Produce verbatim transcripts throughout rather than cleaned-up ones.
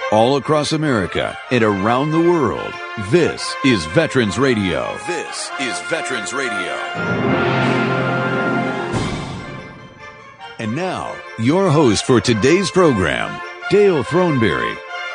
all across America and around the world. This is Veterans Radio. This is Veterans Radio. And now, your host for today's program, Dale Throneberry.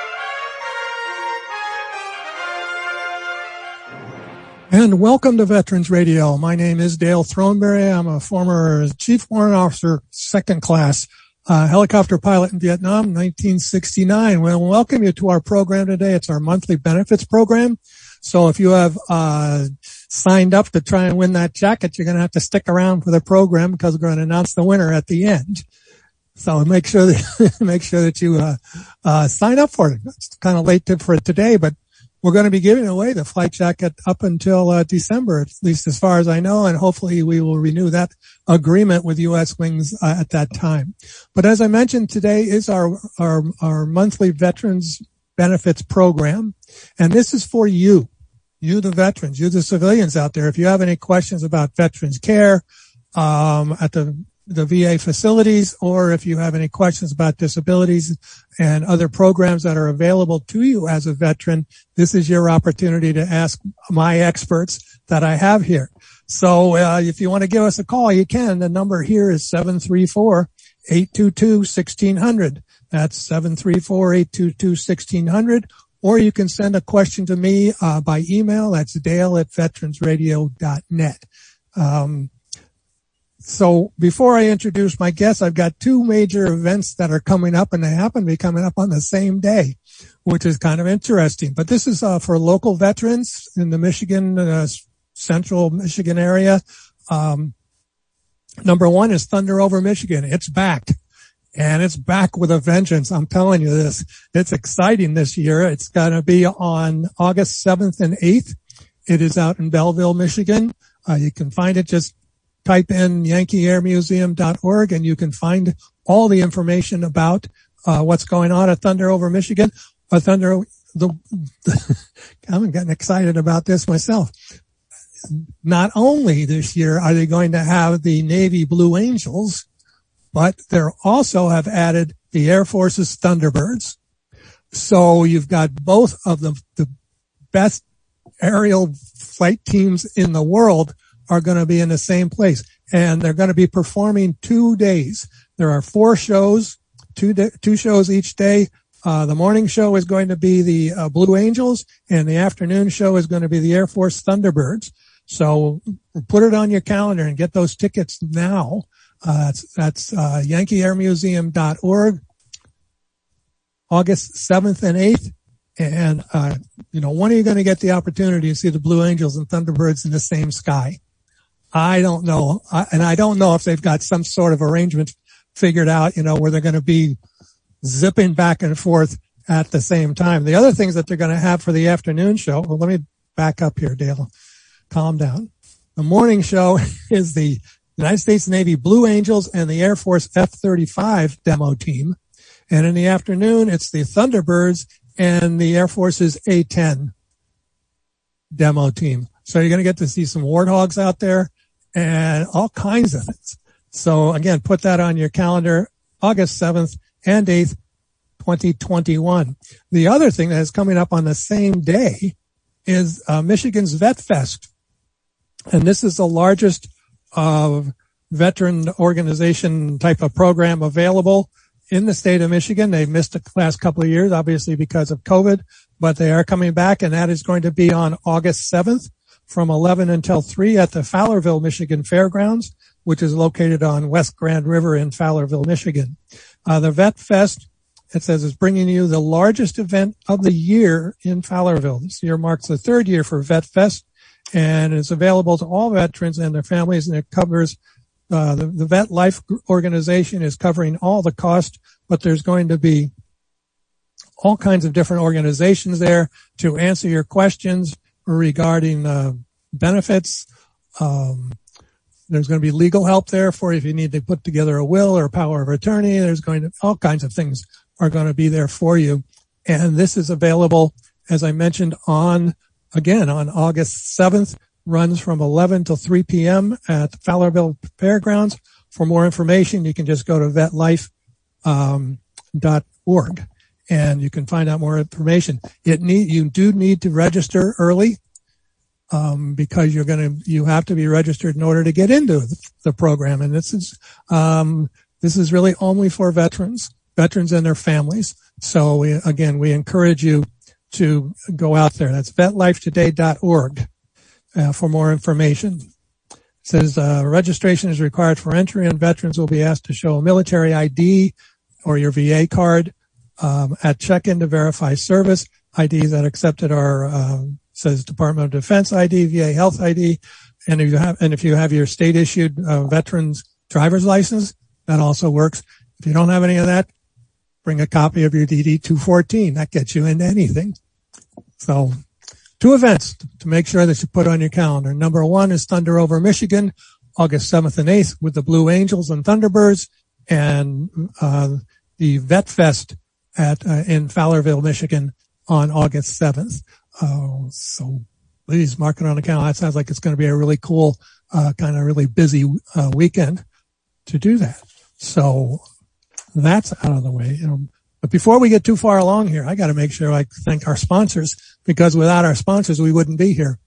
And welcome to Veterans Radio. My name is Dale Throneberry. I'm a former Chief Warrant Officer, second class, uh, helicopter pilot in Vietnam, nineteen sixty-nine. We'll welcome you to our program today. It's our monthly benefits program. So if you have uh signed up to try and win that jacket, you're going to have to stick around for the program because we're going to announce the winner at the end. So make sure that make sure that you uh, uh sign up for it. It's kind of late to, for it today, but we're going to be giving away the flight jacket up until uh, December, at least as far as I know, and hopefully we will renew that agreement with U S Wings uh, at that time. But as I mentioned, today is our, our, our monthly Veterans Benefits Program, and this is for you, you the veterans, you the civilians out there. If you have any questions about veterans care um, at the the V A facilities, or if you have any questions about disabilities and other programs that are available to you as a veteran, this is your opportunity to ask my experts that I have here. So uh, if you want to give us a call, you can. The number here is seven three four, eight two two, one six zero zero. That's seven three four, eight two two, one six zero zero. Or you can send a question to me uh, by email. That's dale at veterans radio dot net. Um, So before I introduce my guests, I've got two major events that are coming up, and they happen to be coming up on the same day, which is kind of interesting. But this is uh, for local veterans in the Michigan, uh, central Michigan area. Um, number one is Thunder Over Michigan. It's back, and it's back with a vengeance. I'm telling you this. It's exciting this year. It's going to be on August seventh and eighth. It is out in Belleville, Michigan. Uh, you can find it just type in yankee air museum dot org and you can find all the information about uh, what's going on at Thunder Over Michigan. Uh, Thunder, the, the, I'm getting excited about this myself. Not only this year are they going to have the Navy Blue Angels, but they also have added the Air Force's Thunderbirds. So you've got both of the, the best aerial flight teams in the world are going to be in the same place, and they're going to be performing two days. There are four shows, two day, two shows each day. Uh, the morning show is going to be the uh, Blue Angels, and the afternoon show is going to be the Air Force Thunderbirds. So put it on your calendar and get those tickets now. Uh, that's, that's uh, yankee air museum dot org, August seventh and eighth. And, uh, you know, when are you going to get the opportunity to see the Blue Angels and Thunderbirds in the same sky? I don't know. I, and I don't know if they've got some sort of arrangement figured out, you know, where they're going to be zipping back and forth at the same time. The other things that they're going to have for the afternoon show, well, let me back up here, Dale. Calm down. The morning show is the United States Navy Blue Angels and the Air Force F thirty-five demo team. And in the afternoon, it's the Thunderbirds and the Air Force's A ten demo team. So you're going to get to see some warthogs out there and all kinds of things. So again, put that on your calendar, August seventh and eighth, twenty twenty-one. The other thing that is coming up on the same day is uh, Michigan's Vet Fest. And this is the largest uh, veteran organization type of program available in the state of Michigan. They've missed the last couple of years, obviously because of COVID, but they are coming back, and that is going to be on August seventh from eleven until three at the Fowlerville, Michigan Fairgrounds, which is located on West Grand River in Fowlerville, Michigan. Uh, the Vet Fest, it says, is bringing you the largest event of the year in Fowlerville. This year marks the third year for Vet Fest, and it's available to all veterans and their families, and it covers Uh, the, the Vet Life organization is covering all the cost, but there's going to be all kinds of different organizations there to answer your questions regarding uh, benefits. Um, there's going to be legal help there for you if you need to put together a will or a power of attorney. There's going to, all kinds of things are going to be there for you. And this is available, as I mentioned, on, again, on August seventh. Runs from eleven till three p.m. at the Fowlerville Fairgrounds. For more information, you can just go to vet life dot org. and you can find out more information. It need, you do need to register early, um, because you're going to, you have to be registered in order to get into the, the program. And this is, um, this is really only for veterans, veterans and their families. So we, again, we encourage you to go out there. That's vet life today dot org, uh, for more information. It says, uh, registration is required for entry, and veterans will be asked to show a military I D or your V A card, um, at check-in to verify service. I Ds that accepted are, uh, says Department of Defense I D, V A Health I D. And if you have, and if you have your state issued, uh, veterans driver's license, that also works. If you don't have any of that, bring a copy of your D D two fourteen. That gets you into anything. So, two events to make sure that you put on your calendar. Number one is Thunder Over Michigan, August seventh and eighth with the Blue Angels and Thunderbirds, and uh the Vet Fest at uh, in Fowlerville, Michigan on August seventh. Uh, so please mark it on the calendar. That sounds like it's going to be a really cool, uh kind of really busy uh, weekend to do that. So that's out of the way. You know, but before we get too far along here, I got to make sure I thank our sponsors, because without our sponsors, we wouldn't be here.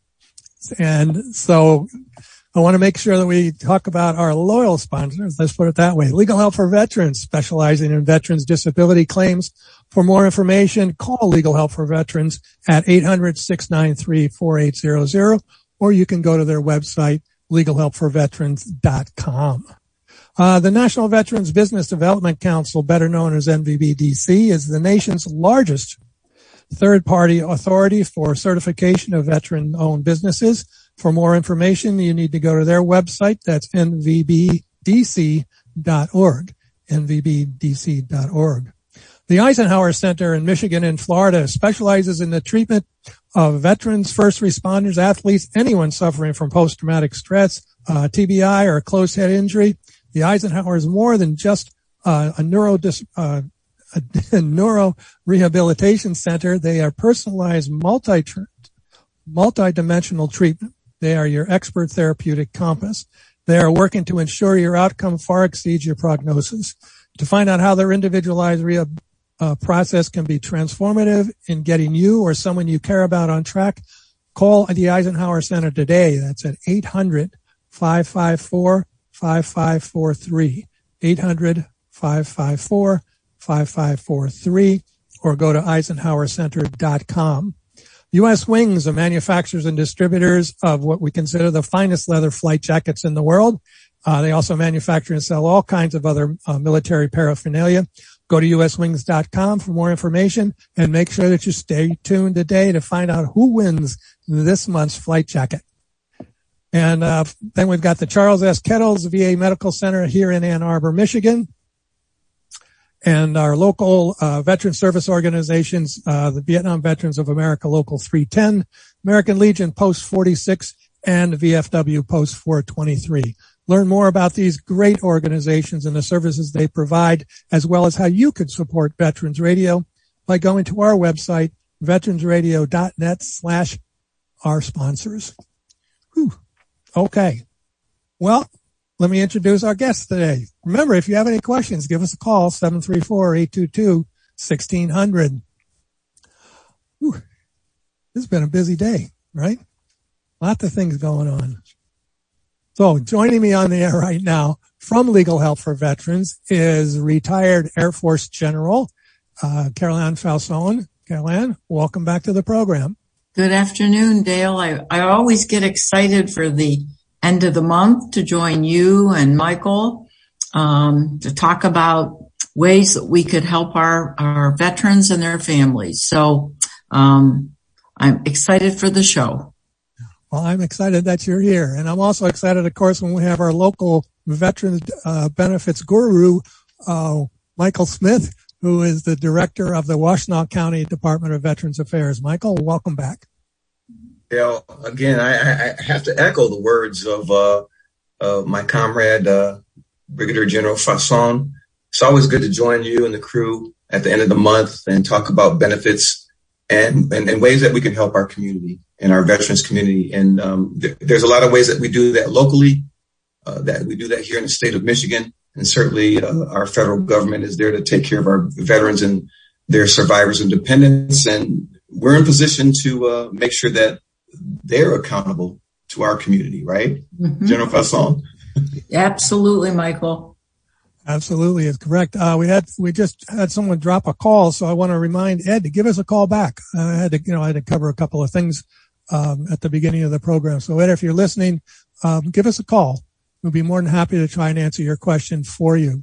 And so I want to make sure that we talk about our loyal sponsors. Let's put it that way. Legal Help for Veterans, specializing in veterans' disability claims. For more information, call Legal Help for Veterans at eight hundred, six nine three, four eight zero zero, or you can go to their website, legal help for veterans dot com. Uh, the National Veterans Business Development Council, better known as N V B D C, is the nation's largest third-party authority for certification of veteran-owned businesses. For more information, you need to go to their website. That's N V B D C dot org, N V B D C dot org. The Eisenhower Center in Michigan and Florida specializes in the treatment of veterans, first responders, athletes, anyone suffering from post-traumatic stress, uh, T B I, or closed head injury. The Eisenhower is more than just uh, a neuro dis, uh, a neuro rehabilitation center. They are personalized, multi multi-dimensional treatment. They are your expert therapeutic compass. They are working to ensure your outcome far exceeds your prognosis. To find out how their individualized rehab uh, process can be transformative in getting you or someone you care about on track, call the Eisenhower Center today. That's at eight hundred, five five four, five five four three, eight hundred, five five four, five five four three, or go to eisenhower center dot com. U S Wings are manufacturers and distributors of what we consider the finest leather flight jackets in the world. Uh, they also manufacture and sell all kinds of other uh, military paraphernalia. Go to U S wings dot com for more information, and make sure that you stay tuned today to find out who wins this month's flight jacket. And uh, then we've got the Charles S. Kettles V A Medical Center here in Ann Arbor, Michigan. And our local uh, veteran service organizations, uh, the Vietnam Veterans of America Local three ten, American Legion Post forty-six, and V F W Post four twenty-three. Learn more about these great organizations and the services they provide, as well as how you could support Veterans Radio by going to our website, veterans radio dot net slash our sponsors. Whew. Okay. Well, let me introduce our guests today. Remember, if you have any questions, give us a call, seven three four, eight two two, one six zero zero. Whew. This has been a busy day, right? Lots of things going on. So joining me on the air right now from Legal Help for Veterans is retired Air Force General uh, Caroline Falzon. Caroline, welcome back to the program. Good afternoon, Dale. I, I always get excited for the end of the month to join you and Michael um, to talk about ways that we could help our, our veterans and their families. So um, I'm excited for the show. Well, I'm excited that you're here. And I'm also excited, of course, when we have our local veterans uh, benefits guru, uh, Michael Smith, who is the director of the Washtenaw County Department of Veterans Affairs. Michael, welcome back. Yeah, again, I, I have to echo the words of uh, uh, my comrade, uh, Brigadier General Falzon. It's always good to join you and the crew at the end of the month and talk about benefits and, and, and ways that we can help our community and our veterans community. And um, th- there's a lot of ways that we do that locally, uh, that we do that here in the state of Michigan. And certainly uh, our federal government is there to take care of our veterans. And they're survivors of dependence, and we're in position to uh, make sure that they're accountable to our community, right? Mm-hmm. General Fasson? Absolutely, Michael. Absolutely, is correct. Uh, we had we just had someone drop a call, so I want to remind Ed to give us a call back. Uh, I had to, you know, I had to cover a couple of things um, at the beginning of the program. So Ed, if you're listening, um, give us a call. We'll be more than happy to try and answer your question for you.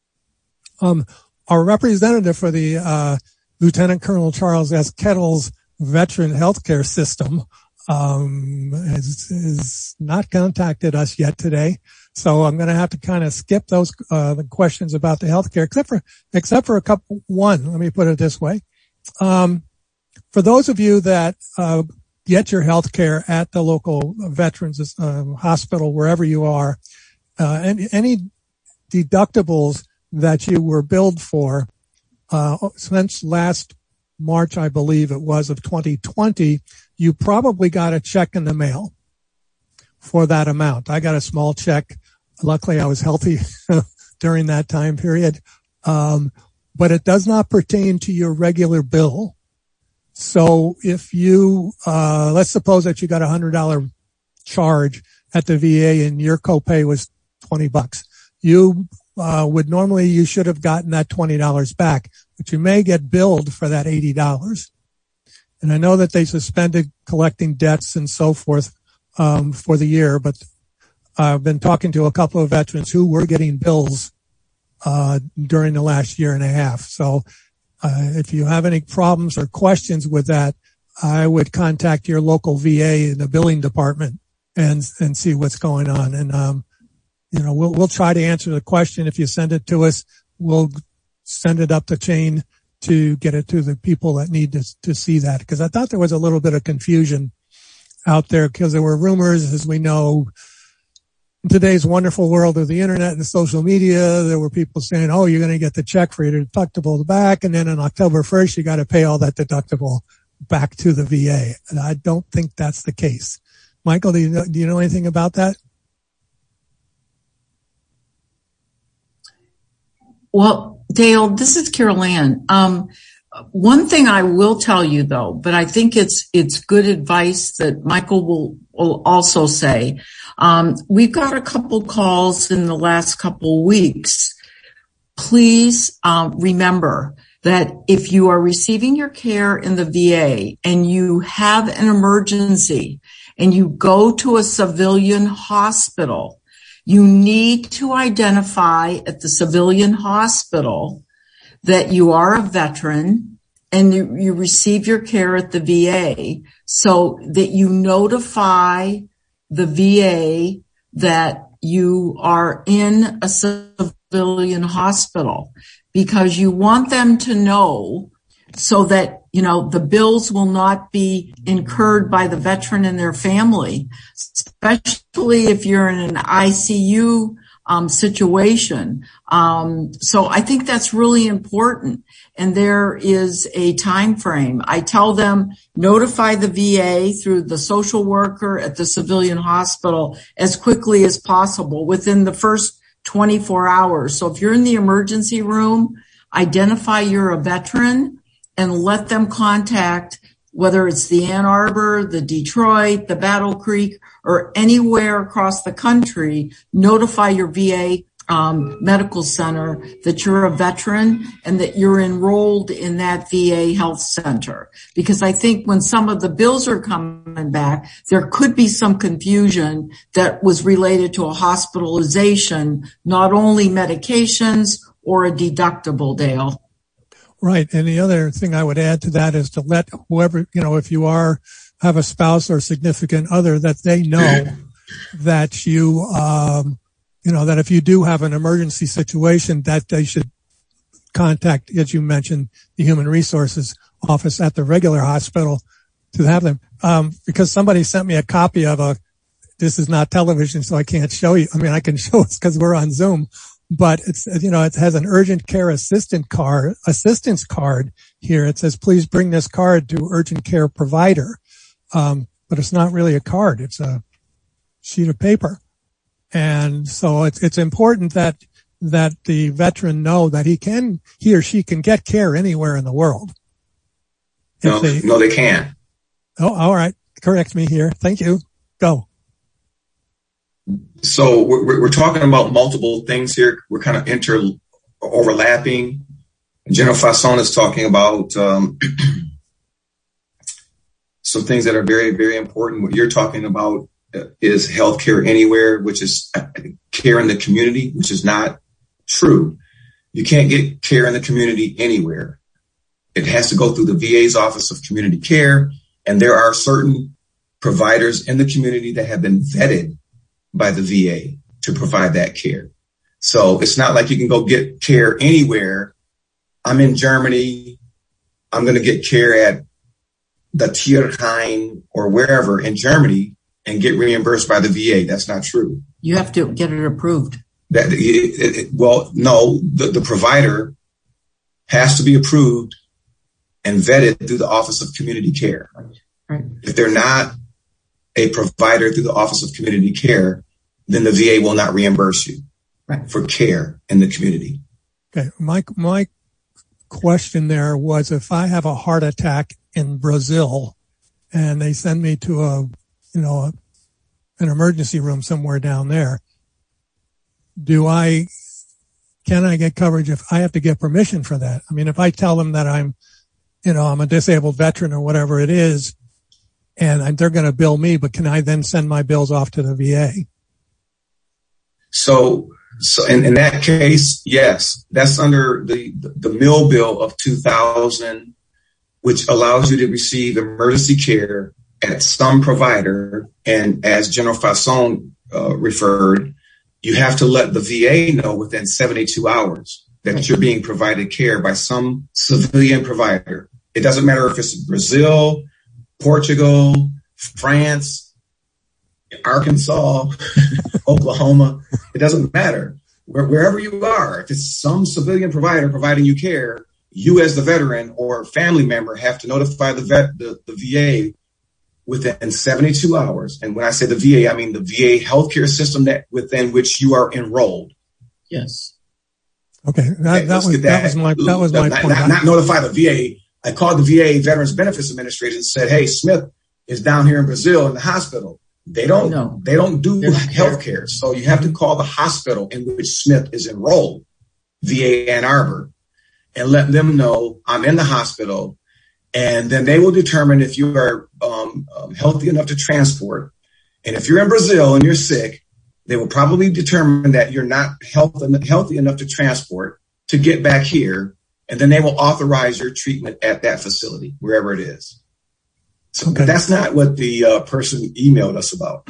Um, our representative for the uh, Lieutenant Colonel Charles S. Kettle's Veteran Healthcare System um, has, has not contacted us yet today. So I'm going to have to kind of skip those uh, the questions about the healthcare, except for except for a couple. One, let me put it this way: um, for those of you that uh, get your healthcare at the local veterans uh, hospital, wherever you are, uh, any, any deductibles that you were billed for uh, since last March, I believe it was, of twenty twenty, you probably got a check in the mail for that amount. I got a small check. Luckily, I was healthy during that time period. Um, but it does not pertain to your regular bill. So if you, uh, let's suppose that you got a hundred dollar charge at the V A and your copay was twenty bucks. You, uh, would normally, you should have gotten that twenty dollars back, but you may get billed for that eighty dollars. And I know that they suspended collecting debts and so forth Um, for the year, but I've been talking to a couple of veterans who were getting bills, uh, during the last year and a half. So, uh, if you have any problems or questions with that, I would contact your local V A in the billing department and, and see what's going on. And, um, you know, we'll, we'll try to answer the question. If you send it to us, we'll send it up the chain to get it to the people that need to, to see that. Because I thought there was a little bit of confusion out there because there were rumors, as we know, in today's wonderful world of the internet and social media, there were people saying, oh, you're going to get the check for your deductible back. And then on October first, you got to pay all that deductible back to the V A. And I don't think that's the case. Michael, do you know, do you know anything about that? Well, Dale, this is Carol Ann. Um, One thing I will tell you though, but I think it's, it's good advice that Michael will, will also say. Um, we've got a couple calls in the last couple weeks. Please, um, remember that if you are receiving your care in the V A and you have an emergency and you go to a civilian hospital, you need to identify at the civilian hospital that you are a veteran and you, you receive your care at the V A, so that you notify the V A that you are in a civilian hospital, because you want them to know so that, you know, the bills will not be incurred by the veteran and their family, especially if you're in an I C U Um, situation. Um, so I think that's really important. And there is a time frame. I tell them, notify the V A through the social worker at the civilian hospital as quickly as possible within the first twenty-four hours. So if you're in the emergency room, identify you're a veteran and let them contact, whether it's the Ann Arbor, the Detroit, the Battle Creek, or anywhere across the country, notify your V A um, medical center that you're a veteran and that you're enrolled in that V A health center. Because I think when some of the bills are coming back, there could be some confusion that was related to a hospitalization, not only medications or a deductible, Dale. Right. And the other thing I would add to that is to let whoever, you know, if you are, have a spouse or significant other, that they know that you, um, you know, that if you do have an emergency situation, that they should contact, as you mentioned, the Human Resources Office at the regular hospital to have them. Um, because somebody sent me a copy of a, this is not television, so I can't show you. I mean, I can show it because we're on Zoom. But it's, you know, it has an urgent care assistant card, assistance card here. It says, please bring this card to urgent care provider. Um, but it's not really a card. It's a sheet of paper. And so it's, it's important that that the veteran know that he can, he or she can get care anywhere in the world. No, they, no, they can't. Oh, all right. Correct me here. Thank you. Go. So we're, we're talking about multiple things here. We're kind of inter overlapping. General Fasson is talking about um, some things that are very, very important. What you're talking about is healthcare anywhere, which is care in the community, which is not true. You can't get care in the community anywhere. It has to go through the V A's Office of Community Care, and there are certain providers in the community that have been vetted by the V A to provide that care. So it's not like you can go get care anywhere. I'm in Germany. I'm going to get care at the Tierheim or wherever in Germany and get reimbursed by the V A. That's not true. You have to get it approved. That, it, it, well, no, the, the provider has to be approved and vetted through the Office of Community Care. Right. If they're not a provider through the Office of Community Care, then the V A will not reimburse you right. for care in the community. Okay. My, my question there was, if I have a heart attack in Brazil and they send me to a, you know, a, an emergency room somewhere down there, do I, can I get coverage if I have to get permission for that? I mean, if I tell them that I'm, you know, I'm a disabled veteran or whatever it is, and they're going to bill me, but can I then send my bills off to the V A? So, so in, in that case, yes, that's under the, the Mill Bill of two thousand, which allows you to receive emergency care at some provider. And as General Fasson uh, referred, you have to let the V A know within seventy-two hours that you're being provided care by some civilian provider. It doesn't matter if it's Brazil, Portugal, France, Arkansas, Oklahoma. It doesn't matter. Where, wherever you are, if it's some civilian provider providing you care, you as the veteran or family member have to notify the vet, the, the V A within seventy-two hours. And when I say the V A, I mean the V A healthcare system that within which you are enrolled. Yes. Okay. That, okay, that, was, that. that was my, that was my not, point. Not, not notify the V A. I called the V A Veterans Benefits Administration and said, hey, Smith is down here in Brazil in the hospital. They don't, no. they don't do health care. So you have to call the hospital in which Smith is enrolled, V A Ann Arbor, and let them know I'm in the hospital. And then they will determine if you are um, um, healthy enough to transport. And if you're in Brazil and you're sick, they will probably determine that you're not health, healthy enough to transport to get back here. And then they will authorize your treatment at that facility, wherever it is. So okay. That's not what the uh, person emailed us about.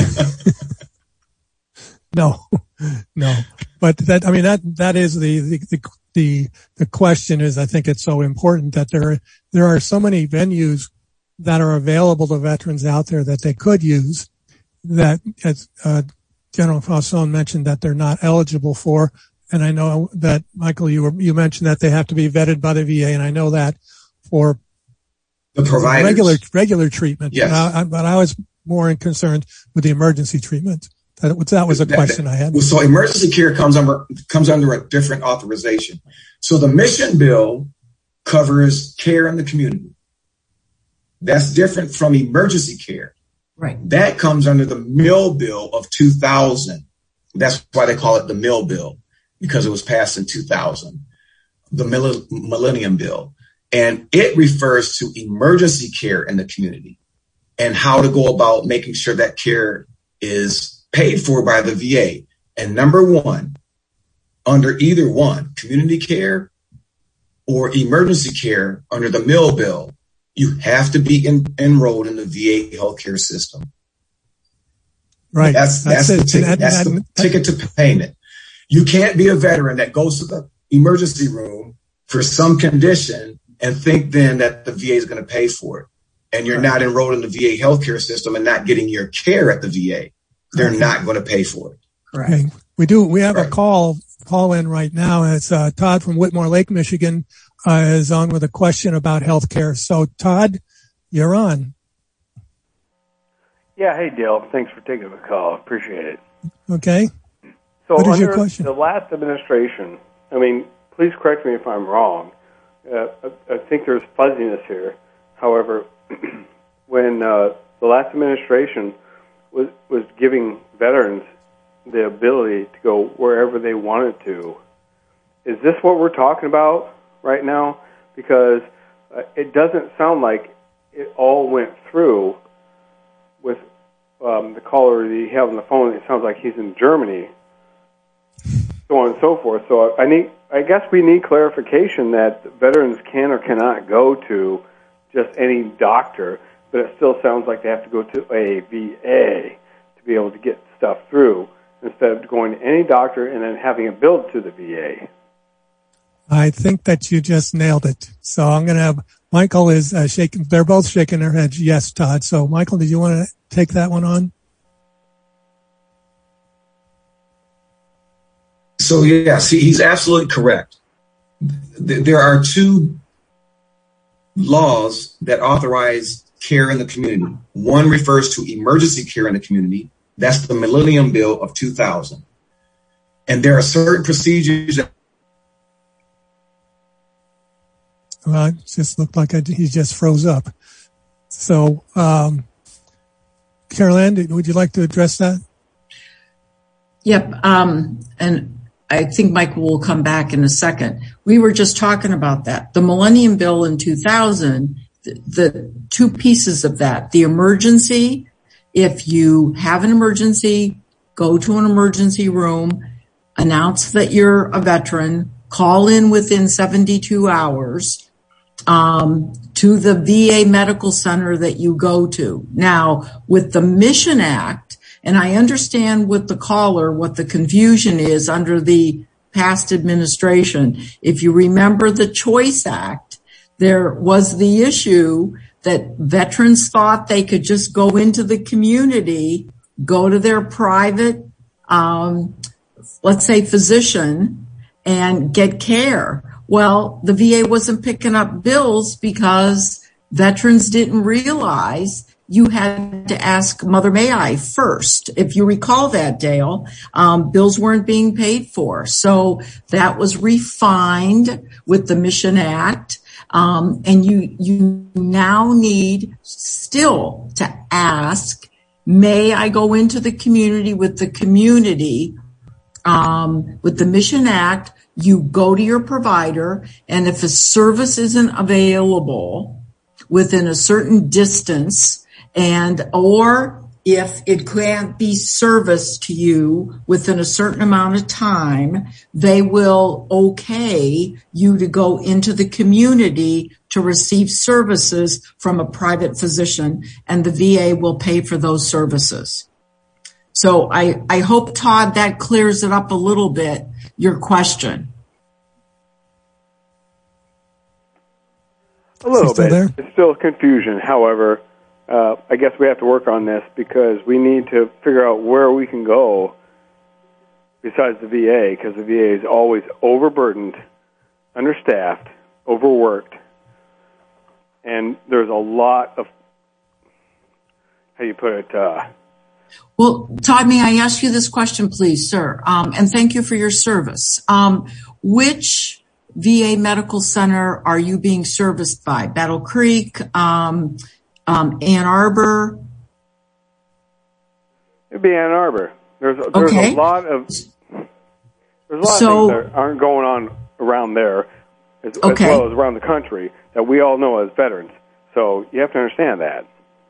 No, no. But that, I mean, that, that is the, the, the, the, the question is, I think it's so important that there, there are so many venues that are available to veterans out there that they could use that, as uh, General Fasson mentioned, that they're not eligible for. And I know that, Michael, you were, you mentioned that they have to be vetted by the V A, and I know that for the providers. regular, regular treatment. Yes. But I, but I was more concerned with the emergency treatment. That was, that was a question I had. So emergency care comes under, comes under a different authorization. So the mission bill covers care in the community. That's different from emergency care. Right. That comes under the Mill Bill of two thousand. That's why they call it the Mill Bill, because it was passed in two thousand, the Millennium Bill. And it refers to emergency care in the community and how to go about making sure that care is paid for by the V A. And number one, under either one, community care or emergency care under the Mill Bill, you have to be in, enrolled in the V A healthcare system. Right. That's, that's, that's the, ticket, that, that's that, the that, ticket to payment. You can't be a veteran that goes to the emergency room for some condition and think then that the V A is going to pay for it. And you're right. not enrolled in the V A healthcare system and not getting your care at the V A. They're okay. not going to pay for it. Correct. Okay. We do. We have right. a call, call in right now. It's uh, Todd from Whitmore Lake, Michigan, uh, is on with a question about healthcare. So Todd, you're on. Yeah. Hey, Dale. Thanks for taking the call. Appreciate it. Okay. So what is under your question? The last administration, I mean, please correct me if I'm wrong. Uh, I, I think there's fuzziness here. However, when uh, the last administration was was giving veterans the ability to go wherever they wanted to, is this what we're talking about right now? Because uh, it doesn't sound like it all went through with um, the caller that you have on the phone. It sounds like he's in Germany, so on and so forth. So I need, I guess we need clarification that veterans can or cannot go to just any doctor, but it still sounds like they have to go to a V A to be able to get stuff through instead of going to any doctor and then having it billed to the V A. I think that you just nailed it. So I'm going to have, Michael is uh, shaking, they're both shaking their heads. Yes, Todd. So Michael, did you want to take that one on? So yeah, see, he's absolutely correct. There are two laws that authorize care in the community. One refers to emergency care in the community. That's the Millennium Bill of two thousand. And there are certain procedures that Well, it just looked like I, he just froze up. So, um, Carol-Ann, would you like to address that? Yep. Um, and I think Michael will come back in a second. We were just talking about that. The Millennium Bill in two thousand, the, the two pieces of that, the emergency, if you have an emergency, go to an emergency room, announce that you're a veteran, call in within seventy-two hours, um, to the V A medical center that you go to. Now, with the Mission Act, and I understand with the caller what the confusion is under the past administration. If you remember the Choice Act, there was the issue that veterans thought they could just go into the community, go to their private, um, let's say physician, and get care. Well, the V A wasn't picking up bills because veterans didn't realize you had to ask Mother May I first. If you recall that, Dale, um, bills weren't being paid for. So that was refined with the Mission Act. Um, and you, you now need still to ask, may I go into the community with the community? Um, with the Mission Act, you go to your provider, and if a service isn't available within a certain distance, and or if it can't be serviced to you within a certain amount of time, they will okay you to go into the community to receive services from a private physician, and the V A will pay for those services. So I, I hope, Todd, that clears it up a little bit, your question. A little bit. There? It's still confusion. However, uh, I guess we have to work on this because we need to figure out where we can go besides the V A, because the V A is always overburdened, understaffed, overworked, and there's a lot of, how do you put it, uh, Well, Todd, may I ask you this question, please, sir? Um, and thank you for your service. Um, which V A medical center are you being serviced by? Battle Creek, um, um, Ann Arbor? It'd be Ann Arbor. There's, there's okay. a lot of there's a lot so, of things that aren't going on around there, as, okay. as well as around the country, that we all know as veterans. So you have to understand that.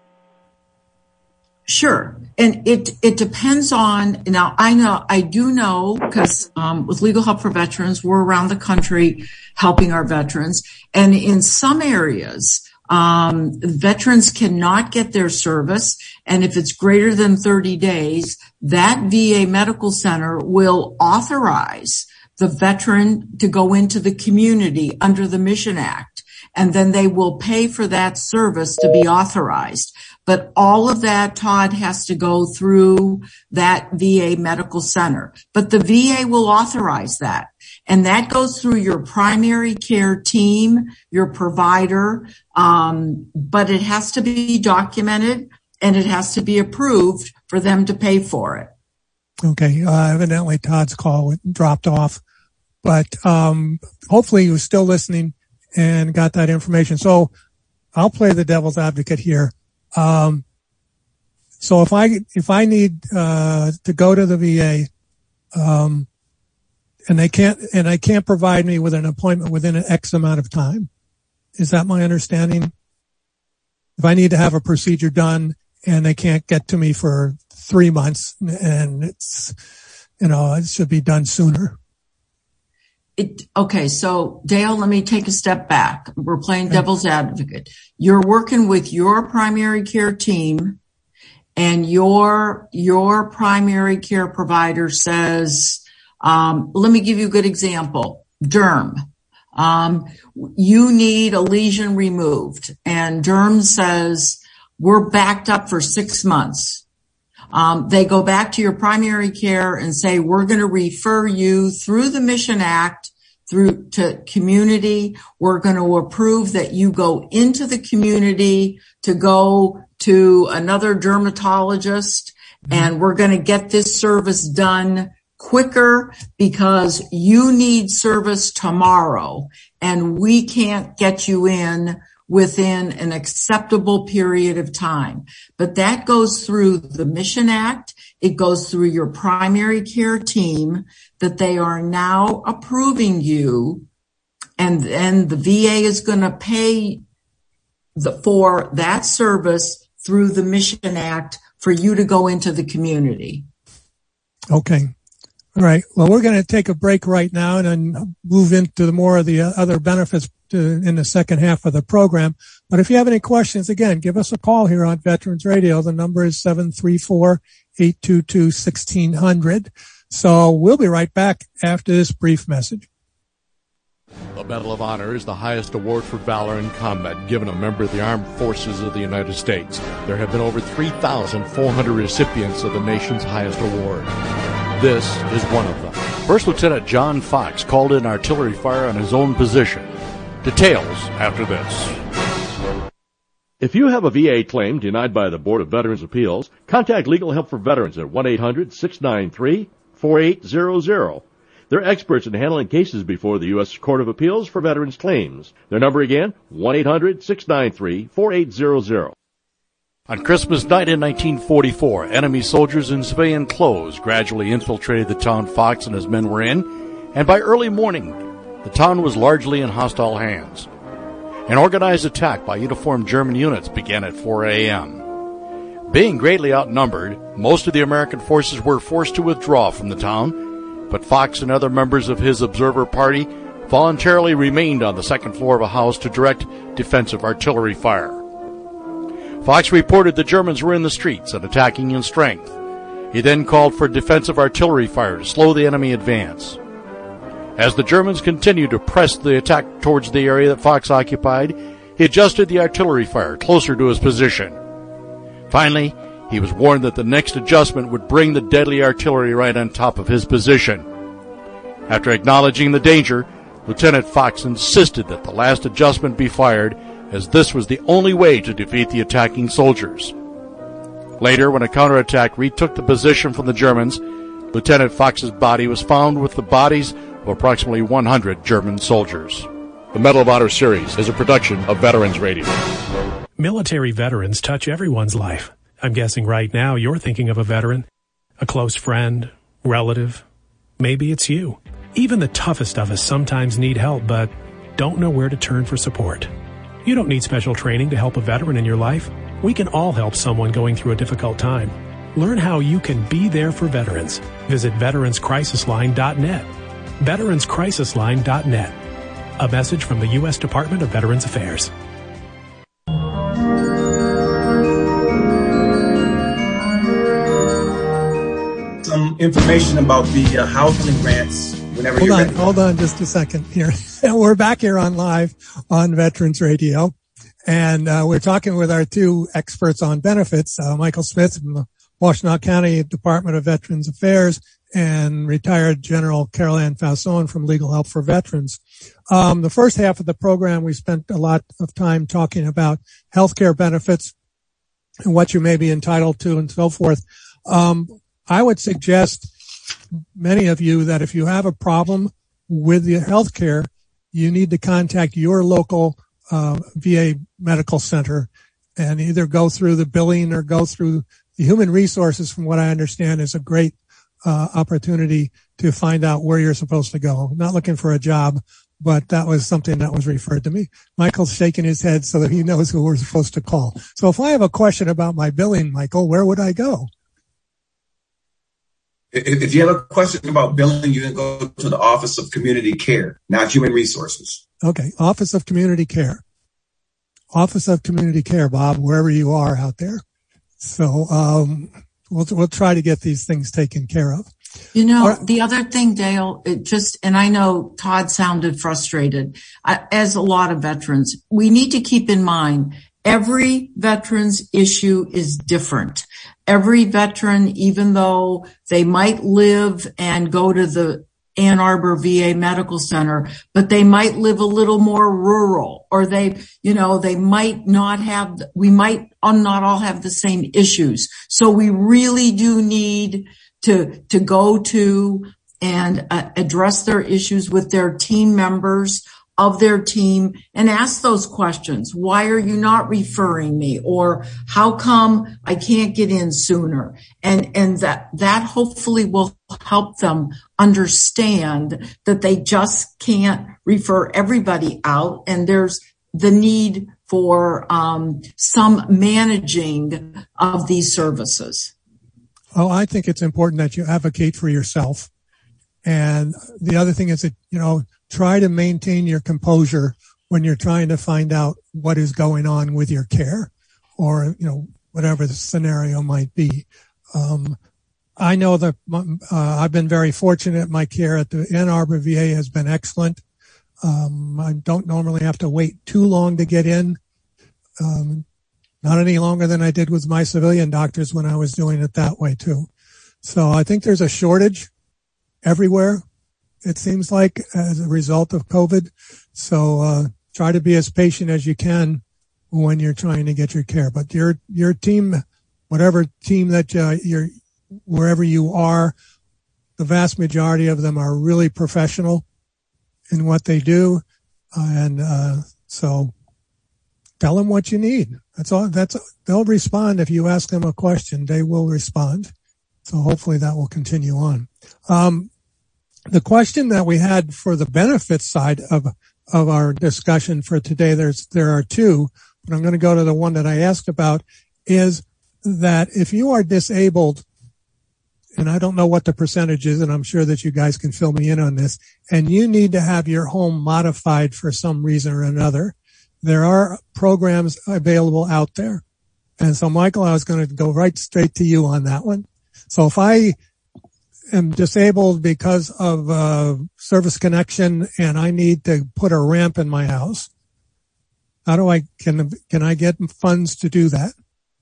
Sure. And it, it depends on, now I know, I do know, because, um, with Legal Help for Veterans, we're around the country helping our veterans. And in some areas, um, veterans cannot get their service. And if it's greater than thirty days, that V A medical center will authorize the veteran to go into the community under the Mission Act. And then they will pay for that service to be authorized. But all of that, Todd, has to go through that V A medical center. But the V A will authorize that. And that goes through your primary care team, your provider. Um, but it has to be documented and it has to be approved for them to pay for it. Okay. Uh, evidently Todd's call dropped off, but, um, hopefully he was still listening and got that information. So I'll play the devil's advocate here. Um, so if I, if I need, uh, to go to the V A, um, and they can't, and I can't provide me with an appointment within an X amount of time. Is that my understanding? If I need to have a procedure done and they can't get to me for three months and it's, you know, it should be done sooner. It, okay. So Dale, let me take a step back. We're playing devil's advocate. You're working with your primary care team and your, your primary care provider says, um, let me give you a good example. Derm. Um, you need a lesion removed and Derm says we're backed up for six months. Um, they go back to your primary care and say, we're going to refer you through the Mission Act through to community. We're going to approve that you go into the community to go to another dermatologist and we're going to get this service done quicker because you need service tomorrow and we can't get you in within an acceptable period of time. But that goes through the Mission Act. It goes through your primary care team that they are now approving you. And then the V A is going to pay the, for that service through the Mission Act for you to go into the community. Okay. All right. Well, we're going to take a break right now and then move into the more of the other benefits to, in the second half of the program. But if you have any questions, again, give us a call here on Veterans Radio. The number is seven three four, eight two two, one six zero zero. So we'll be right back after this brief message. The Medal of Honor is the highest award for valor in combat given a member of the Armed Forces of the United States. There have been over three thousand four hundred recipients of the nation's highest award. This is one of them. First Lieutenant John Fox called in artillery fire on his own position. Details after this. If you have a V A claim denied by the Board of Veterans' Appeals, contact Legal Help for Veterans at one eight hundred, six nine three, four eight zero zero. They're experts in handling cases before the U S Court of Appeals for Veterans Claims. Their number again, one eight hundred, six nine three, four eight zero zero. On Christmas night in nineteen forty-four, enemy soldiers in civilian clothes gradually infiltrated the town Fox and his men were in, and by early morning, the town was largely in hostile hands. An organized attack by uniformed German units began at four a.m. Being greatly outnumbered, most of the American forces were forced to withdraw from the town, but Fox and other members of his observer party voluntarily remained on the second floor of a house to direct defensive artillery fire. Fox reported the Germans were in the streets and attacking in strength. He then called for defensive artillery fire to slow the enemy advance. As the Germans continued to press the attack towards the area that Fox occupied, he adjusted the artillery fire closer to his position. Finally, he was warned that the next adjustment would bring the deadly artillery right on top of his position. After acknowledging the danger, Lieutenant Fox insisted that the last adjustment be fired, as this was the only way to defeat the attacking soldiers. Later, when a counterattack retook the position from the Germans, Lieutenant Fox's body was found with the bodies of approximately one hundred German soldiers. The Medal of Honor series is a production of Veterans Radio. Military veterans touch everyone's life. I'm guessing right now you're thinking of a veteran, a close friend, relative. Maybe it's you. Even the toughest of us sometimes need help, but don't know where to turn for support. You don't need special training to help a veteran in your life. We can all help someone going through a difficult time. Learn how you can be there for veterans. Visit veterans crisis line dot net. veterans crisis line dot net. A message from the U S Department of Veterans Affairs. Some information about the uh, housing grants. Whenever hold you're on, ready. hold on just a second here. We're back here on live on Veterans Radio, and uh, we're talking with our two experts on benefits, uh, Michael Smith from the Washtenaw County Department of Veterans Affairs and retired General Carol Ann Falzon from Legal Help for Veterans. Um, the first half of the program, we spent a lot of time talking about healthcare benefits and what you may be entitled to and so forth. Um, I would suggest many of you that if you have a problem with your health care, you need to contact your local uh, V A medical center and either go through the billing or go through the human resources. From what I understand, is a great uh, opportunity to find out where you're supposed to go. I'm not looking for a job, but that was something that was referred to me. Michael's shaking his head so that he knows who we're supposed to call. So if I have a question about my billing, Michael, where would I go? If you have a question about billing, you can go to the Office of Community Care, not Human Resources. Okay, Office of Community Care. Office of Community Care, Bob, wherever you are out there. So um, we'll we'll try to get these things taken care of. You know, right. The other thing, Dale, it just, and I know Todd sounded frustrated, uh, as a lot of veterans, we need to keep in mind every veteran's issue is different. Every veteran, even though they might live and go to the Ann Arbor V A Medical Center, but they might live a little more rural, or they, you know, they might not have, we might not all have the same issues. So we really do need to, to go to and uh, address their issues with their team members of their team and ask those questions. Why are you not referring me? Or how come I can't get in sooner? And, and that, that hopefully will help them understand that they just can't refer everybody out. And there's the need for, um, some managing of these services. Oh, I think it's important that you advocate for yourself. And the other thing is that, you know, try to maintain your composure when you're trying to find out what is going on with your care, or, you know, whatever the scenario might be. Um, I know that uh, I've been very fortunate. My care at the Ann Arbor V A has been excellent. Um, I don't normally have to wait too long to get in. Um, not any longer than I did with my civilian doctors when I was doing it that way too. So I think there's a shortage everywhere, it seems like, as a result of COVID. So uh try to be as patient as you can when you're trying to get your care. But your your team, whatever team that uh, you're, wherever you are, the vast majority of them are really professional in what they do, uh, and uh so tell them what you need. That's all. That's they'll respond if you ask them a question. They will respond. So hopefully that will continue on. Um, the question that we had for the benefits side of, of our discussion for today, there's, there are two, but I'm going to go to the one that I asked about, is that if you are disabled, and I don't know what the percentage is, and I'm sure that you guys can fill me in on this, and you need to have your home modified for some reason or another, there are programs available out there. And so, Michael, I was going to go right straight to you on that one. So if I am disabled because of uh service connection and I need to put a ramp in my house, how do I, can, can I get funds to do that?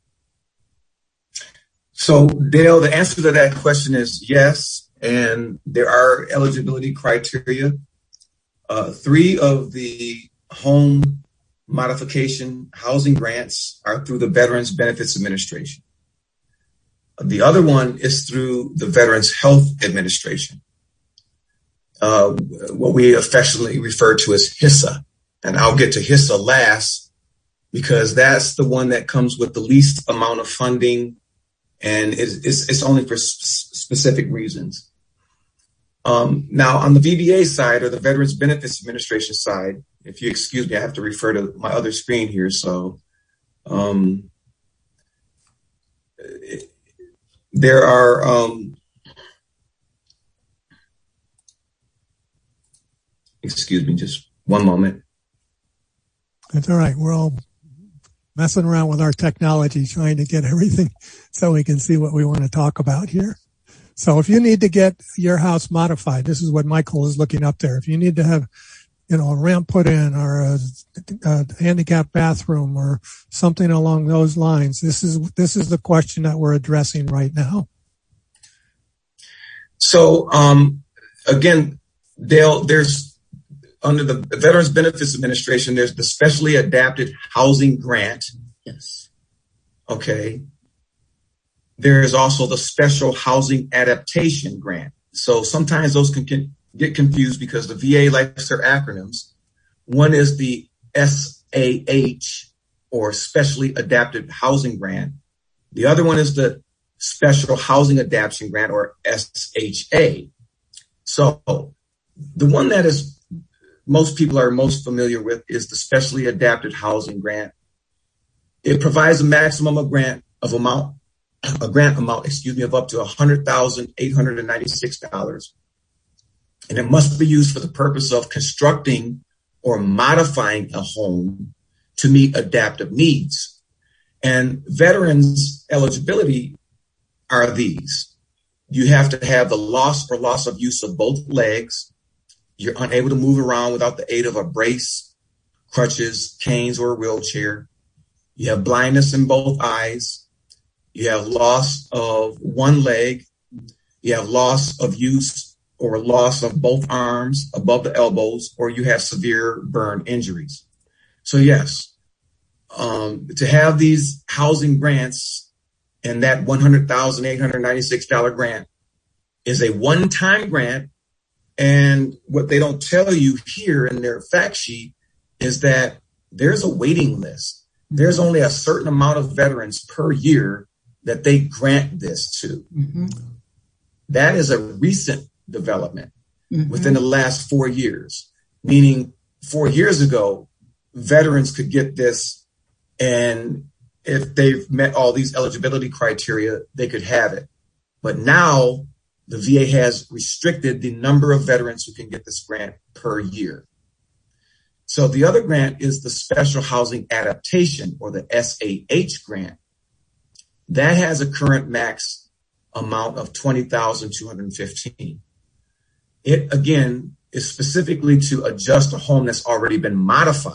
So, Dale, the answer to that question is yes. And there are eligibility criteria. Uh, three of the home modification housing grants are through the Veterans Benefits Administration. The other one is through the Veterans Health Administration, uh, what we affectionately refer to as HISA. And I'll get to HISA last because that's the one that comes with the least amount of funding, and it's, it's, it's only for sp- specific reasons. Um, now, on the V B A side, or the Veterans Benefits Administration side, if you excuse me, I have to refer to my other screen here. So um, it, there are um, excuse me, just one moment. That's all right. We're all messing around with our technology, trying to get everything so we can see what we want to talk about here. So if you need to get your house modified, this is what Michael is looking up there. If you need to have, you know, a ramp put in, or a, a handicapped bathroom, or something along those lines, this is, this is the question that we're addressing right now. So, um, again, Dale, there's, under the Veterans Benefits Administration, there's the Specially Adapted Housing Grant. Yes. Okay. There is also the Special Housing Adaptation Grant. So sometimes those can get confused because the V A likes their acronyms. One is the S A H, or Specially Adapted Housing Grant. The other one is the Special Housing Adaptation Grant, or S H A. So the one that is most people are most familiar with is the Specially Adapted Housing Grant. It provides a maximum of grant of amount, a grant amount, excuse me, of up to one hundred thousand eight hundred ninety-six dollars. And it must be used for the purpose of constructing or modifying a home to meet adaptive needs. And veterans' eligibility are these. You have to have the loss or loss of use of both legs. You're unable to move around without the aid of a brace, crutches, canes, or a wheelchair. You have blindness in both eyes. You have loss of one leg. You have loss of use or loss of both arms above the elbows, or you have severe burn injuries. So yes, um, to have these housing grants and that one hundred thousand eight hundred ninety-six dollars grant is a one-time grant. And what they don't tell you here in their fact sheet is that there's a waiting list. There's only a certain amount of veterans per year that they grant this to. Mm-hmm. That is a recent development mm-hmm. within the last four years, meaning four years ago, veterans could get this, and if they've met all these eligibility criteria, they could have it. But now the V A has restricted the number of veterans who can get this grant per year. So the other grant is the Special Housing Adaptation, or the S A H grant. That has a current max amount of twenty thousand two hundred fifteen dollars. It, again, is specifically to adjust a home that's already been modified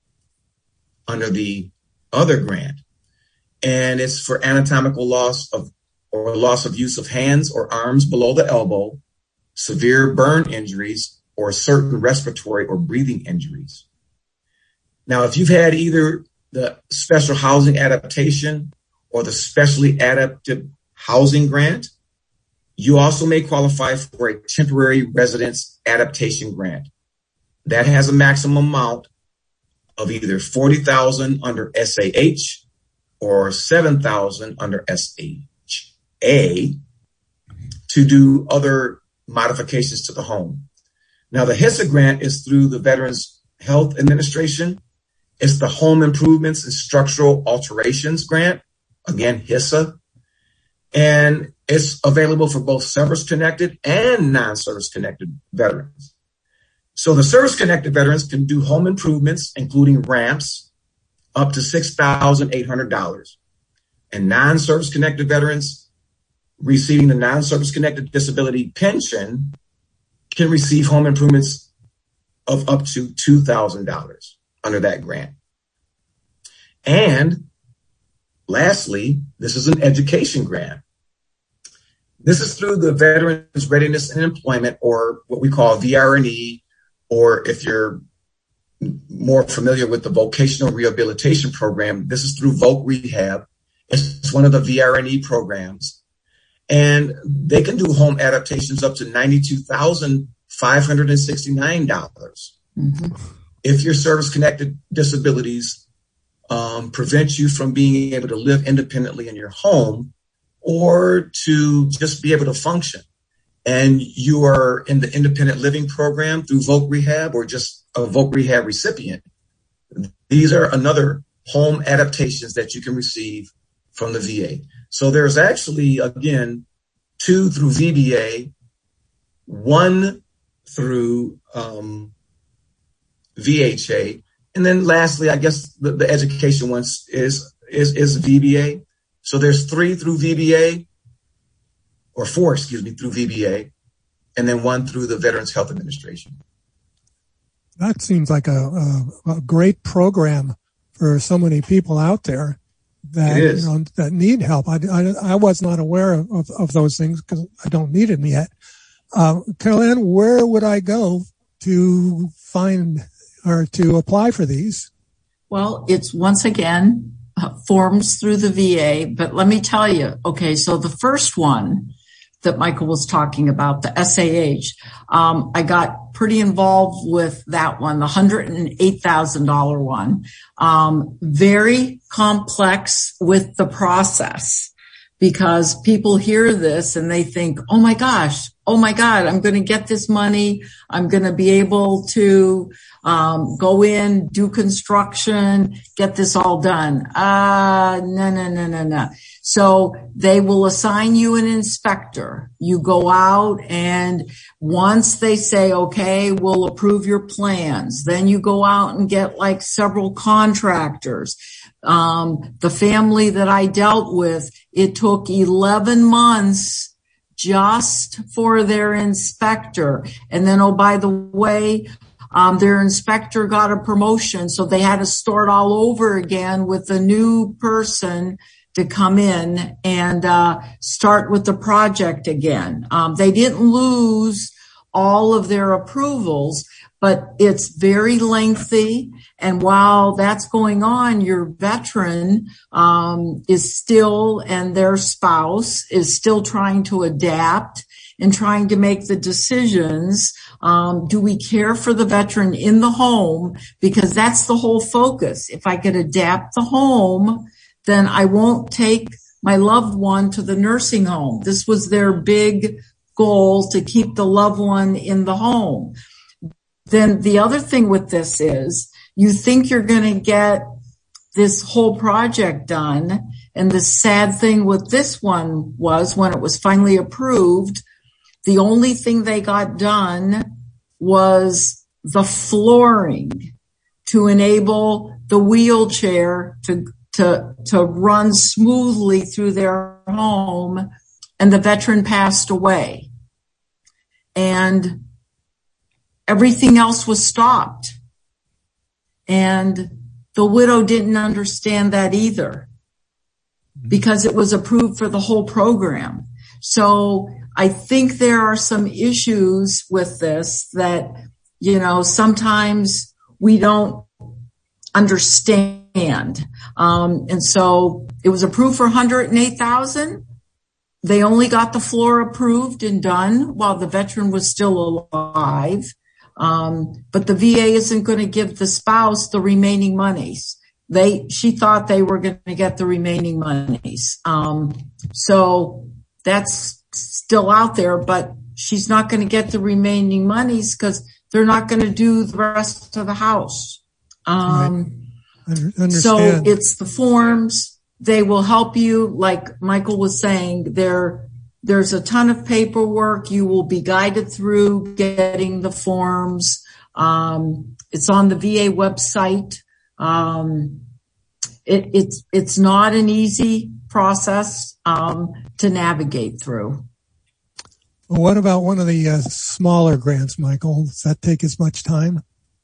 under the other grant. And it's for anatomical loss of or loss of use of hands or arms below the elbow, severe burn injuries, or certain respiratory or breathing injuries. Now, if you've had either the Special Housing Adaptation or the Specially Adapted Housing Grant, you also may qualify for a Temporary Residence Adaptation Grant. That has a maximum amount of either forty thousand dollars under S A H or seven thousand dollars under S H A to do other modifications to the home. Now, the HISA grant is through the Veterans Health Administration. It's the Home Improvements and Structural Alterations Grant, again, HISA. And it's available for both service-connected and non-service-connected veterans. So the service-connected veterans can do home improvements, including ramps, up to six thousand eight hundred dollars. And non-service-connected veterans receiving the non-service-connected disability pension can receive home improvements of up to two thousand dollars under that grant. And lastly, this is an education grant. This is through the Veterans Readiness and Employment, or what we call V R N E, or if you're more familiar with the Vocational Rehabilitation Program, this is through Voc Rehab. It's one of the V R N E programs. And they can do home adaptations up to ninety-two thousand five hundred sixty-nine dollars. Mm-hmm. If your service-connected disabilities um, prevent you from being able to live independently in your home or to just be able to function, and you are in the independent living program through Voc Rehab or just a Voc Rehab recipient, these are another home adaptations that you can receive from the V A. So there's actually, again, two through V B A, one through um, V H A, and then lastly, I guess the, the education one is, is, is V B A. So there's three through V B A, or four, excuse me, through V B A, and then one through the Veterans Health Administration. That seems like a, a, a great program for so many people out there that you know that need help. I, I, I was not aware of, of, of those things because I don't need them yet. Uh, Carol-Ann, where would I go to find or to apply for these? Well, it's once again uh, forms through the V A, but let me tell you. Okay, so the first one that Michael was talking about, the S A H. Um, I got pretty involved with that one, the one hundred eight thousand dollars one. Um, very complex with the process, because people hear this and they think, oh my gosh, oh my God, I'm going to get this money. I'm going to be able to um, go in, do construction, get this all done. Uh, no, no, no, no, no. So they will assign you an inspector. You go out, and once they say, okay, we'll approve your plans, then you go out and get like several contractors. Um, the family that I dealt with, it took eleven months just for their inspector. And then, oh, by the way, um, their inspector got a promotion, so they had to start all over again with a new person to come in and uh start with the project again. Um, they didn't lose all of their approvals, but it's very lengthy. And while that's going on, your veteran um is still, and their spouse is still trying to adapt and trying to make the decisions. Um, do we care for the veteran in the home? Because that's the whole focus. If I could adapt the home, then I won't take my loved one to the nursing home. This was their big goal, to keep the loved one in the home. Then the other thing with this is, you think you're going to get this whole project done. And the sad thing with this one was, when it was finally approved, the only thing they got done was the flooring to enable the wheelchair to to to run smoothly through their home, and the veteran passed away. And everything else was stopped. And the widow didn't understand that either, because it was approved for the whole program. So I think there are some issues with this that, you know, sometimes we don't understand. Um, and so it was approved for one hundred eight thousand. They only got the floor approved and done while the veteran was still alive. Um, but the V A isn't going to give the spouse the remaining monies. They, she thought they were going to get the remaining monies. Um, so that's still out there, but she's not going to get the remaining monies because they're not going to do the rest of the house. Um, right. Understand. So it's the forms. They will help you. Like Michael was saying, there, there's a ton of paperwork. You will be guided through getting the forms. Um, it's on the V A website. Um, it, it's, it's not an easy process, um, to navigate through. Well, what about one of the uh, smaller grants, Michael? Does that take as much time?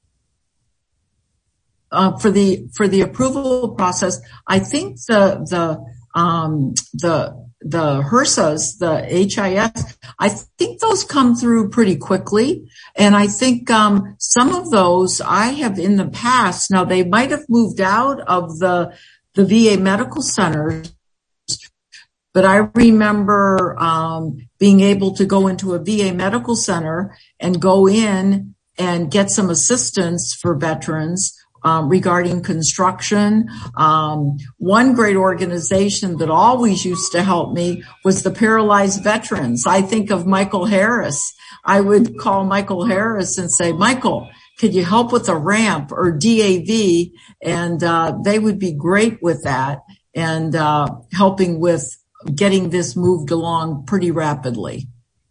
Uh, for the, for the approval process, I think the, the, um, the, the H R S As, the H I S, I think those come through pretty quickly. And I think, um, some of those I have in the past, now they might have moved out of the, the V A medical centers, but I remember, um, being able to go into a V A medical center and go in and get some assistance for veterans. Um, regarding construction. Um, one great organization that always used to help me was the Paralyzed Veterans. I think of Michael Harris. I would call Michael Harris and say, Michael, could you help with a ramp or D A V? And uh, they would be great with that and uh, helping with getting this moved along pretty rapidly.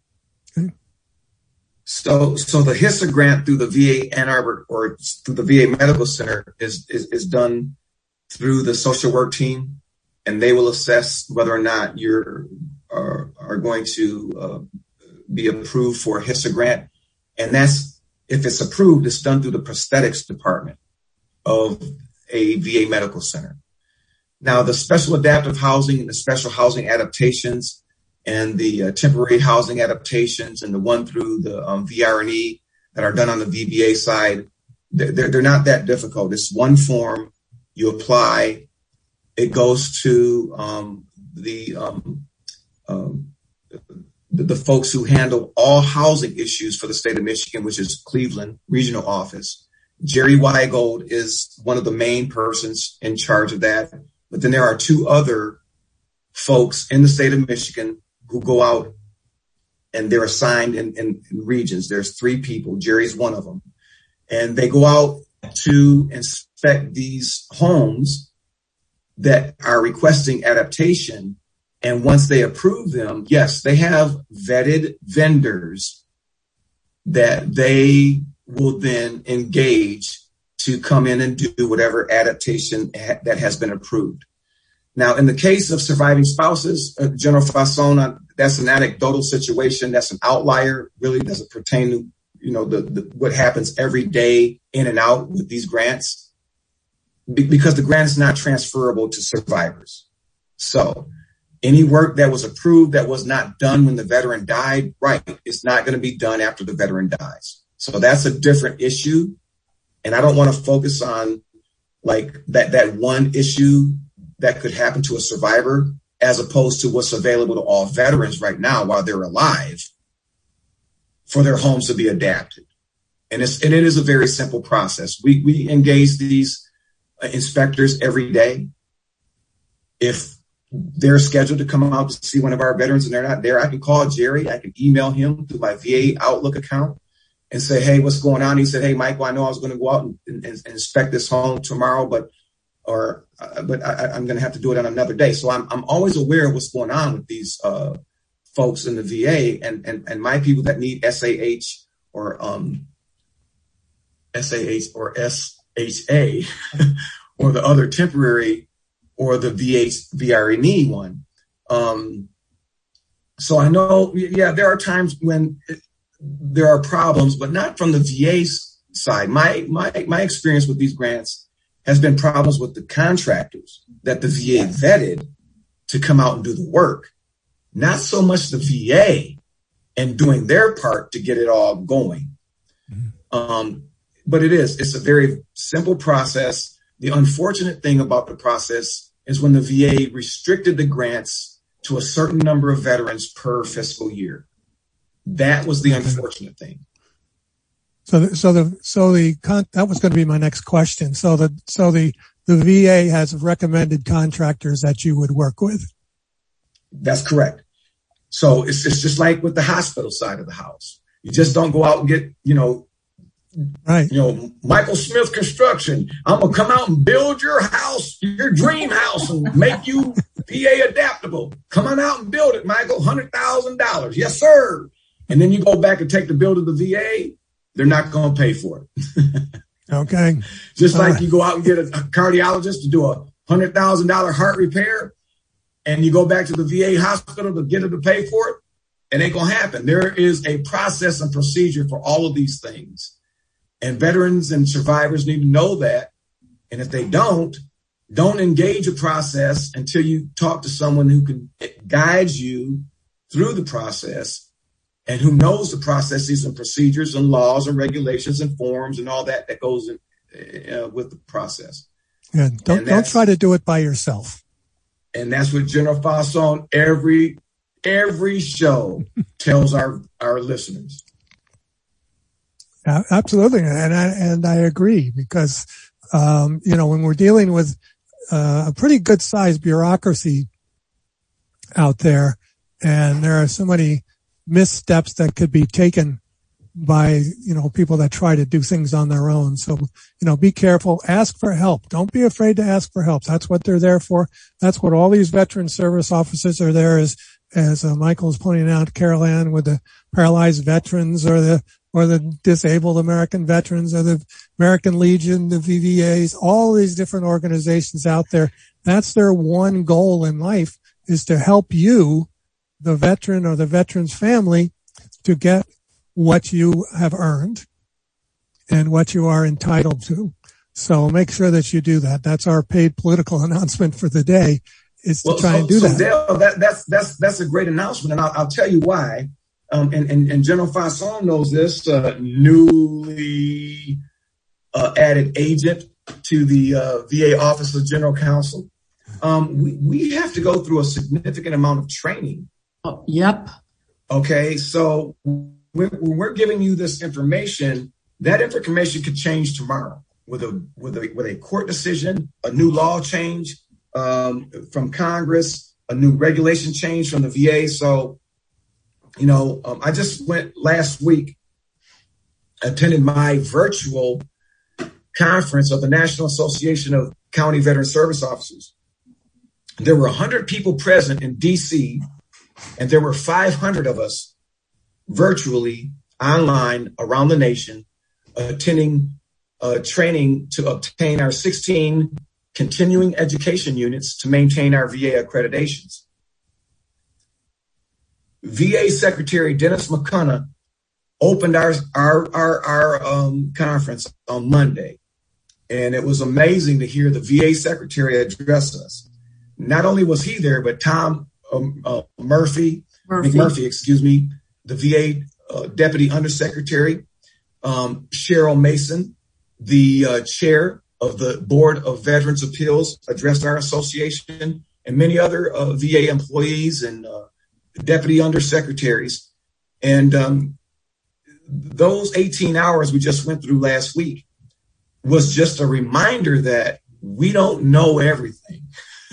So, so the H I S A grant through the V A Ann Arbor or through the V A Medical Center is, is, is done through the social work team, and they will assess whether or not you're, uh, are going to, uh, be approved for a H I S A grant. And that's, if it's approved, it's done through the prosthetics department of a V A Medical Center. Now, the special adaptive housing and the special housing adaptations and the uh, temporary housing adaptations and the one through the um, V R N E that are done on the V B A side, they're, they're not that difficult. It's one form. You apply. It goes to um, the um, um, the, the folks who handle all housing issues for the state of Michigan, which is Cleveland Regional Office. Jerry Weigold is one of the main persons in charge of that. But then there are two other folks in the state of Michigan who go out and they're assigned in, in, in regions. There's three people. Jerry's one of them. And they go out to inspect these homes that are requesting adaptation. And once they approve them, yes, they have vetted vendors that they will then engage to come in and do whatever adaptation ha- that has been approved. Now, in the case of surviving spouses, uh, General Fasson, that's an anecdotal situation. That's an outlier. Really doesn't pertain to, you know, the, the what happens every day in and out with these grants, Be- because the grant is not transferable to survivors. So any work that was approved that was not done when the veteran died, right, it's not going to be done after the veteran dies. So that's a different issue. And I don't want to focus on like that, that one issue that could happen to a survivor as opposed to what's available to all veterans right now while they're alive for their homes to be adapted. And it's, and it is a very simple process. We, we engage these uh, inspectors every day. If they're scheduled to come out to see one of our veterans and they're not there, I can call Jerry. I can email him through my V A Outlook account and say, hey, what's going on? He said, hey, Michael, I know I was going to go out and, and, and inspect this home tomorrow, but or uh, but I, I'm going to have to do it on another day. So I'm I'm always aware of what's going on with these uh, folks in the V A and, and and my people that need S A H or um S A H or S H A or the other temporary or the V A V R N E one. Um, so I know, yeah, there are times when it, there are problems, but not from the V A side. My my my experience with these grants has been problems with the contractors that the V A vetted to come out and do the work. Not so much the V A and doing their part to get it all going. Mm-hmm. Um, but it is, it's a very simple process. The unfortunate thing about the process is when the V A restricted the grants to a certain number of veterans per fiscal year. That was the unfortunate thing. So, the, so the, so the, con- that was going to be my next question. So the, so the, the V A has recommended contractors that you would work with. That's correct. So it's, it's just like with the hospital side of the house. You just don't go out and get, you know, right. You know, Michael Smith Construction. I'm going to come out and build your house, your dream house, and make you V A adaptable. Come on out and build it, Michael. one hundred thousand dollars. Yes, sir. And then you go back and take the bill to the V A. They're not going to pay for it. Okay. Just like uh, you go out and get a, a cardiologist to do a one hundred thousand dollars heart repair, and you go back to the V A hospital to get them to pay for it. It ain't going to happen. There is a process and procedure for all of these things. And veterans and survivors need to know that. And if they don't, don't engage a process until you talk to someone who can guide you through the process and who knows the processes and procedures and laws and regulations and forms and all that that goes in, uh, with the process. Yeah, don't don't try to do it by yourself. And that's what General Fasson every every show tells our our listeners. Uh, absolutely, and I and I agree because um, you know when we're dealing with uh, a pretty good sized bureaucracy out there, and there are so many missteps that could be taken by, you know, people that try to do things on their own. So, you know, be careful, ask for help. Don't be afraid to ask for help. That's what they're there for. That's what all these veteran service officers are there as, as uh, Michael's pointing out, Carol Ann, with the paralyzed veterans or the, or the disabled American veterans or the American Legion, the V V As, all these different organizations out there. That's their one goal in life, is to help you, the veteran or the veteran's family, to get what you have earned and what you are entitled to. So make sure that you do that. That's our paid political announcement for the day, is to well, try so, and do so that. Dale, that. That's, that's, that's a great announcement. And I'll, I'll tell you why. Um, and, and, and General Fasson knows this, uh, newly uh, added agent to the uh, V A Office of General Counsel. Um, we, we have to go through a significant amount of training. Oh, yep. Okay, so when we're giving you this information, that information could change tomorrow with a with a with a court decision, a new law change um, from Congress, a new regulation change from the V A. So, you know, um, I just went last week, attended my virtual conference of the National Association of County Veteran Service Officers. There were one hundred people present in D C, and there were five hundred of us virtually online around the nation attending uh, training to obtain our sixteen continuing education units to maintain our V A accreditations. V A Secretary Dennis McCunnough opened our our our, our um, conference on Monday, and it was amazing to hear the V A Secretary address us. Not only was he there, but Tom um, uh, Murphy, Murphy. McMurphy, excuse me, the V A uh, Deputy Undersecretary, um, Cheryl Mason, the uh, chair of the Board of Veterans Appeals, addressed our association, and many other uh, V A employees and uh, deputy undersecretaries. And um, those eighteen hours we just went through last week was just a reminder that we don't know everything.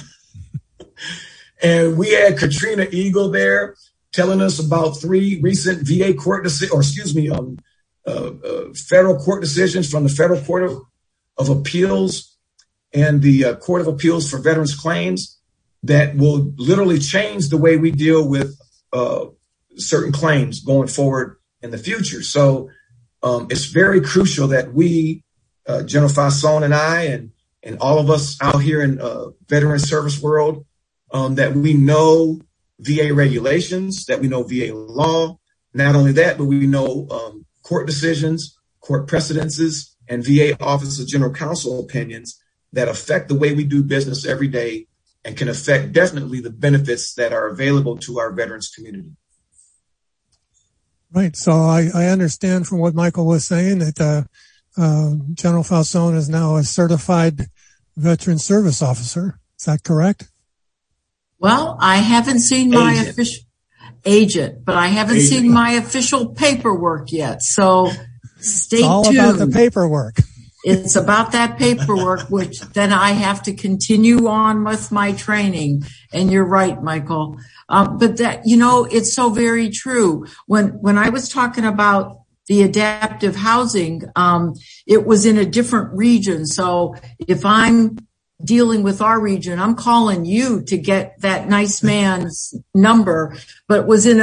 And we had Katrina Eagle there telling us about three recent V A court decisions, or excuse me, um, uh, uh, federal court decisions from the Federal Court of, of Appeals and the uh, Court of Appeals for Veterans Claims that will literally change the way we deal with uh, certain claims going forward in the future. So um, it's very crucial that we, uh, General Fasson and I, and, and all of us out here in uh, veteran service world, um, that we know V A regulations, that we know V A law. Not only that, but we know um, court decisions, court precedences, and V A Office of General Counsel opinions that affect the way we do business every day and can affect definitely the benefits that are available to our veterans community. Right. So I, I understand from what Michael was saying that uh, uh, General Falzone is now a certified veteran service officer. Is that correct? Well, I haven't seen my Agent. official agent, but I haven't Agent. seen my official paperwork yet. So stay It's all tuned. about the paperwork. It's about that paperwork, which then I have to continue on with my training. And you're right, Michael. Um, but that, you know, it's so very true. When, when I was talking about the adaptive housing, um, it was in a different region. So if I'm dealing with our region, I'm calling you to get that nice man's number, but it was in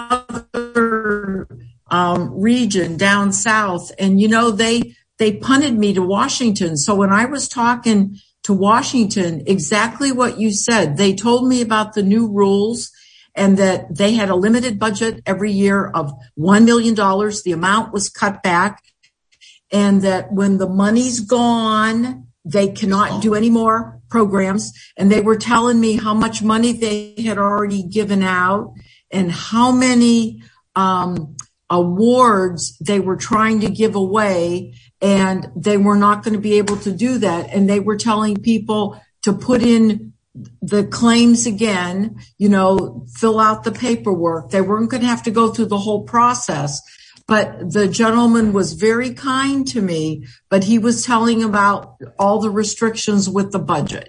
another um, region down south. And, you know, they, they punted me to Washington. So when I was talking to Washington, exactly what you said, they told me about the new rules and that they had a limited budget every year of one million dollars. The amount was cut back, and that when the money's gone, they cannot do any more programs. And they were telling me how much money they had already given out and how many um, awards they were trying to give away, and they were not going to be able to do that. And they were telling people to put in the claims again, you know, fill out the paperwork. They weren't going to have to go through the whole process. But the gentleman was very kind to me, but he was telling about all the restrictions with the budget.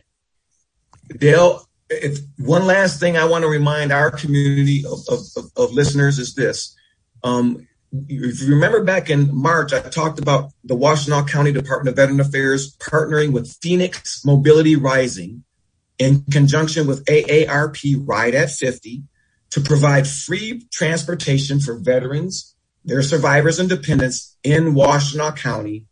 Dale, if one last thing I want to remind our community of, of, of listeners is this. Um, if you remember back in March, I talked about the Washtenaw County Department of Veteran Affairs partnering with Phoenix Mobility Rising in conjunction with A A R P Ride at fifty to provide free transportation for veterans, their survivors and dependents in Washtenaw County.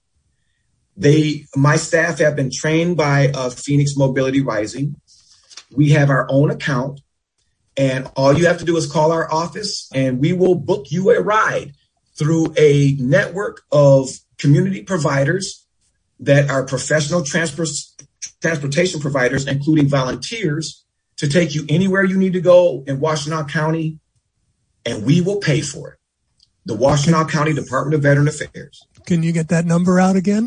They, my staff have been trained by uh, Phoenix Mobility Rising. We have our own account, and all you have to do is call our office and we will book you a ride through a network of community providers that are professional transport, transportation providers, including volunteers, to take you anywhere you need to go in Washtenaw County, and we will pay for it. The Washtenaw County Department of Veteran Affairs. Can you get that number out again?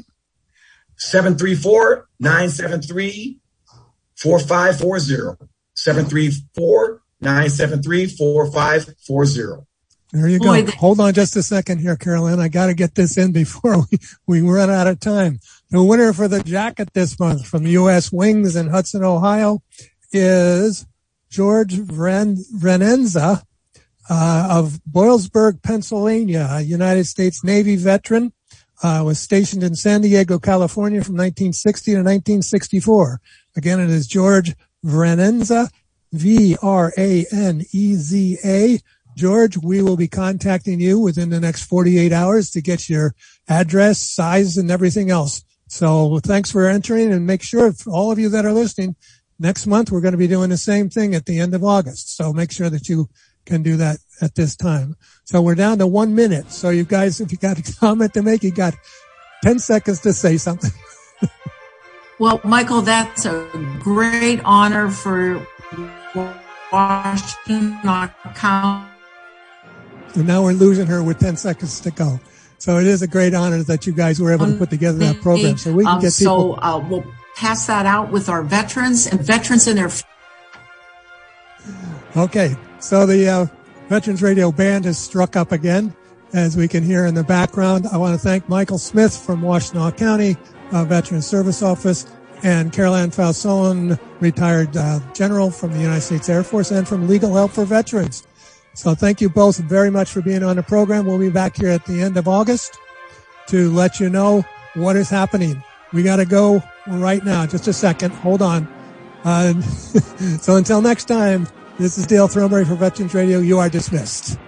seven three four, nine seven three, four five four zero. seven three four, nine seven three, four five four zero. There you Boy, go. Hold on just a second here, Carolyn. I got to get this in before we, we run out of time. The winner for the jacket this month from U S Wings in Hudson, Ohio is George Vren, Vrenenza uh, of Boylsburg, Pennsylvania, a United States Navy veteran, uh, was stationed in San Diego, California from nineteen sixty to nineteen sixty-four. Again, it is George Vrenenza, V R A N E Z A. George, we will be contacting you within the next forty-eight hours to get your address, size, and everything else. So thanks for entering, and make sure, for all of you that are listening, next month we're going to be doing the same thing at the end of August. So make sure that you can do that at this time. So we're down to one minute. So you guys, if you got a comment to make, you got ten seconds to say something. Well, Michael, that's a great honor for Washington County. So now we're losing her with ten seconds to go. So it is a great honor that you guys were able to put together that program. So we can um, get people. So uh, we'll pass that out with our veterans and veterans in their. Okay. So the uh, Veterans Radio Band has struck up again, as we can hear in the background. I want to thank Michael Smith from Washtenaw County uh, Veterans Service Office, and Caroline Falson, retired uh, general from the United States Air Force and from Legal Help for Veterans. So thank you both very much for being on the program. We'll be back here at the end of August to let you know what is happening. We got to go right now. Just a second. Hold on. Uh, so until next time, this is Dale Throneberry for Veterans Radio. You are dismissed.